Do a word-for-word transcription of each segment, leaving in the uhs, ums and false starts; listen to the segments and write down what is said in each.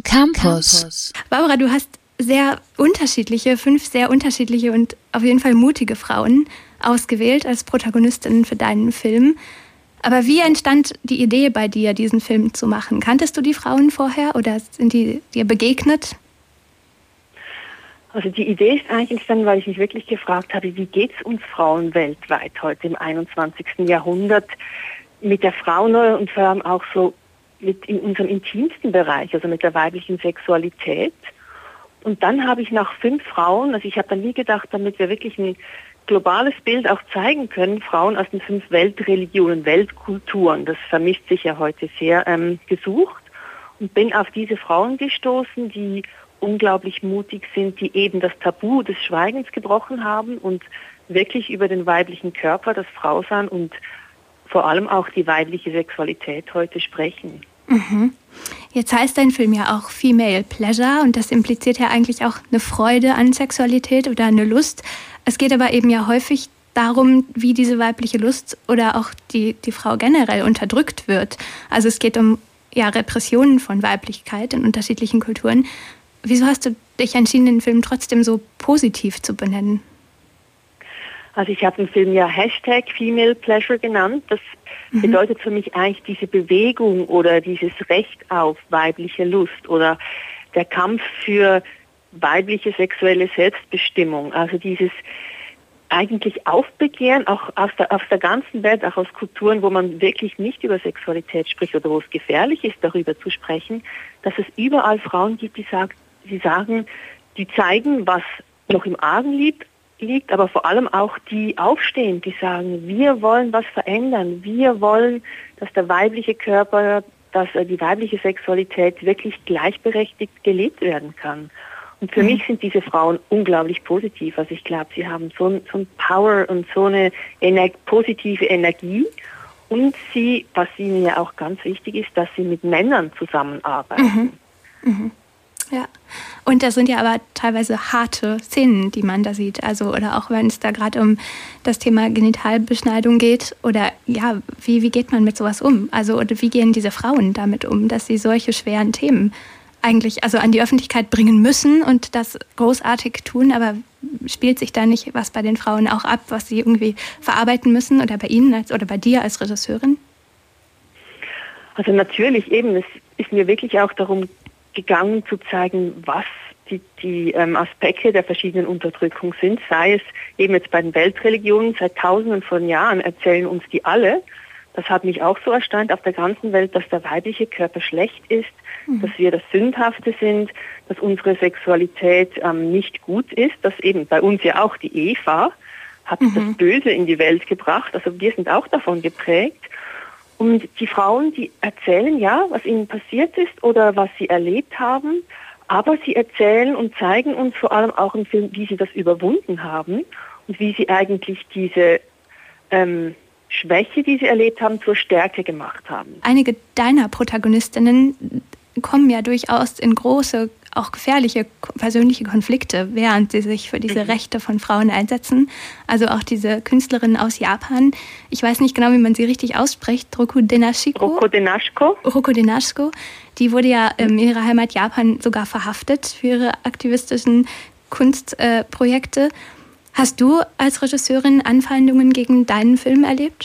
Film Campus. Barbara, du hast sehr unterschiedliche, fünf sehr unterschiedliche und auf jeden Fall mutige Frauen ausgewählt als Protagonistinnen für deinen Film. Aber wie entstand die Idee bei dir, diesen Film zu machen? Kanntest du die Frauen vorher oder sind die dir begegnet? Also die Idee ist eigentlich entstanden, weil ich mich wirklich gefragt habe, wie geht es uns Frauen weltweit heute im einundzwanzigsten Jahrhundert mit der Frauenrolle und vor allem auch so mit in unserem intimsten Bereich, also mit der weiblichen Sexualität. Und dann habe ich nach fünf Frauen, also ich habe dann nie gedacht, damit wir wirklich ein globales Bild auch zeigen können, Frauen aus den fünf Weltreligionen, Weltkulturen, das vermisst sich ja heute sehr, ähm, gesucht und bin auf diese Frauen gestoßen, die unglaublich mutig sind, die eben das Tabu des Schweigens gebrochen haben und wirklich über den weiblichen Körper, das Frausein und vor allem auch die weibliche Sexualität heute sprechen. Mhm. Jetzt heißt dein Film ja auch Female Pleasure und das impliziert ja eigentlich auch eine Freude an Sexualität oder eine Lust. Es geht aber eben ja häufig darum, wie diese weibliche Lust oder auch die, die Frau generell unterdrückt wird. Also es geht um ja, Repressionen von Weiblichkeit in unterschiedlichen Kulturen. Wieso hast du dich entschieden, den Film trotzdem so positiv zu benennen? Also ich habe den Film ja Hashtag Female Pleasure genannt. Das mhm. bedeutet für mich eigentlich diese Bewegung oder dieses Recht auf weibliche Lust oder der Kampf für weibliche sexuelle Selbstbestimmung. Also dieses eigentlich Aufbegehren, auch aus der, aus der ganzen Welt, auch aus Kulturen, wo man wirklich nicht über Sexualität spricht oder wo es gefährlich ist, darüber zu sprechen, dass es überall Frauen gibt, die sagen, die sagen, die zeigen, was noch im Argen liegt, liegt, aber vor allem auch die aufstehen, die sagen, wir wollen was verändern, wir wollen, dass der weibliche Körper, dass die weibliche Sexualität wirklich gleichberechtigt gelebt werden kann. Und für mhm. mich sind diese Frauen unglaublich positiv. Also ich glaube, sie haben so ein, so ein Power und so eine ener- positive Energie. Und sie, was ihnen ja auch ganz wichtig ist, dass sie mit Männern zusammenarbeiten. Mhm. Mhm. Ja, und das sind ja aber teilweise harte Szenen, die man da sieht. Also oder auch wenn es da gerade um das Thema Genitalbeschneidung geht oder ja, wie, wie geht man mit sowas um? Also oder wie gehen diese Frauen damit um, dass sie solche schweren Themen eigentlich also an die Öffentlichkeit bringen müssen und das großartig tun, aber spielt sich da nicht was bei den Frauen auch ab, was sie irgendwie verarbeiten müssen oder bei Ihnen als, oder bei dir als Regisseurin? Also natürlich eben, es ist mir wirklich auch darum gegangen zu zeigen, was die, die ähm, Aspekte der verschiedenen Unterdrückung sind, sei es eben jetzt bei den Weltreligionen, seit tausenden von Jahren erzählen uns die alle, das hat mich auch so erstaunt auf der ganzen Welt, dass der weibliche Körper schlecht ist, mhm. dass wir das Sündhafte sind, dass unsere Sexualität ähm, nicht gut ist, dass eben bei uns ja auch die Eva hat mhm. das Böse in die Welt gebracht, also wir sind auch davon geprägt. Und die Frauen, die erzählen ja, was ihnen passiert ist oder was sie erlebt haben, aber sie erzählen und zeigen uns vor allem auch im Film, wie sie das überwunden haben und wie sie eigentlich diese ähm, Schwäche, die sie erlebt haben, zur Stärke gemacht haben. Einige deiner Protagonistinnen kommen ja durchaus in große, auch gefährliche persönliche Konflikte, während sie sich für diese mhm. Rechte von Frauen einsetzen. Also auch diese Künstlerin aus Japan, ich weiß nicht genau, wie man sie richtig ausspricht, Roko Denashiko. Roko Denashiko. Roko Denashiko, die wurde ja in ihrer Heimat Japan sogar verhaftet für ihre aktivistischen Kunstprojekte. Äh, Hast du als Regisseurin Anfeindungen gegen deinen Film erlebt?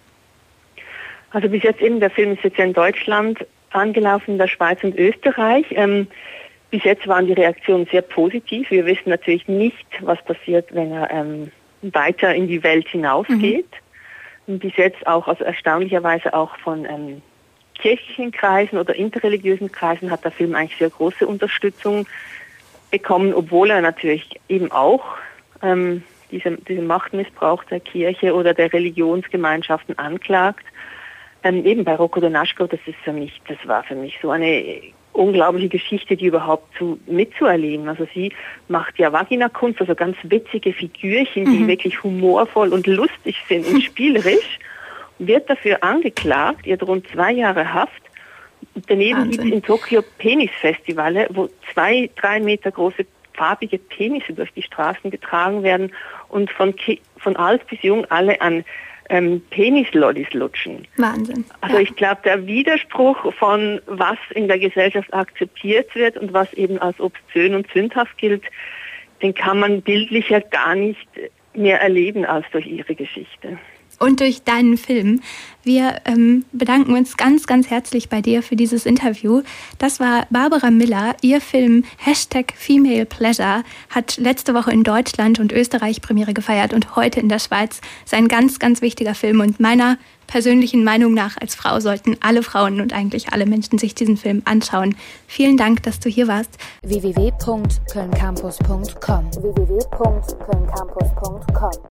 Also bis jetzt eben, der Film ist jetzt ja in Deutschland angelaufen, in der Schweiz und Österreich. Ähm, bis jetzt waren die Reaktionen sehr positiv. Wir wissen natürlich nicht, was passiert, wenn er ähm, weiter in die Welt hinausgeht. Mhm. Und bis jetzt auch, also erstaunlicherweise auch von ähm, kirchlichen Kreisen oder interreligiösen Kreisen hat der Film eigentlich sehr große Unterstützung bekommen, obwohl er natürlich eben auch ähm, diese, diesen Machtmissbrauch der Kirche oder der Religionsgemeinschaften anklagt. Ähm, eben bei Roko Denashiko, das ist für mich, das war für mich so eine unglaubliche Geschichte, die überhaupt zu, mitzuerleben. Also sie macht ja Vagina-Kunst, also ganz witzige Figürchen, die mhm. wirklich humorvoll und lustig sind und spielerisch, wird dafür angeklagt, ihr drohen zwei Jahre Haft. Und daneben gibt es in Tokio Penisfestivale, wo zwei, drei Meter große farbige Penisse durch die Straßen getragen werden und von, Ki- von alt bis jung alle an ähm, Penislollis lutschen. Wahnsinn. Also ja. ich glaube, der Widerspruch von was in der Gesellschaft akzeptiert wird und was eben als obszön und sündhaft gilt, den kann man bildlicher gar nicht mehr erleben als durch ihre Geschichte. Und durch deinen Film. Wir ähm, bedanken uns ganz, ganz herzlich bei dir für dieses Interview. Das war Barbara Miller. Ihr Film Hashtag Female Pleasure hat letzte Woche in Deutschland und Österreich Premiere gefeiert und heute in der Schweiz. Ist ein ganz, ganz wichtiger Film und meiner persönlichen Meinung nach als Frau sollten alle Frauen und eigentlich alle Menschen sich diesen Film anschauen. Vielen Dank, dass du hier warst. w w w punkt köln campus punkt com w w w punkt köln campus punkt com